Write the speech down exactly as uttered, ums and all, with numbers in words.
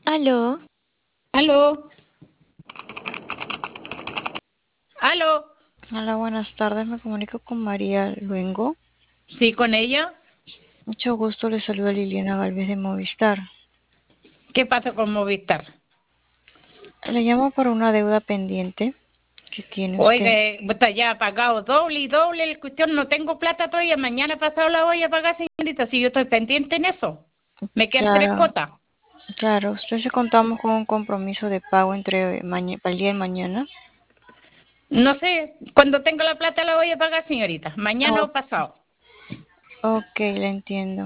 Aló, Aló, aló. hola, buenas tardes. Me comunico con María Luengo. Sí, con ella. Mucho gusto, le saluda Liliana Galvez de Movistar. ¿Qué pasa con Movistar? Le llamo por una deuda pendiente que tiene Oiga, usted. está ya pagado doble y doble la cuestión. No tengo plata todavía. Mañana pasado la voy a pagar, señorita. Si yo estoy pendiente en eso. Me quedan tres Claro, cuotas. claro. Usted se contamos con un compromiso de pago entre maña- para el día de mañana. No sé, cuando tenga la plata la voy a pagar, señorita. Mañana Oh, o pasado. ok, le entiendo.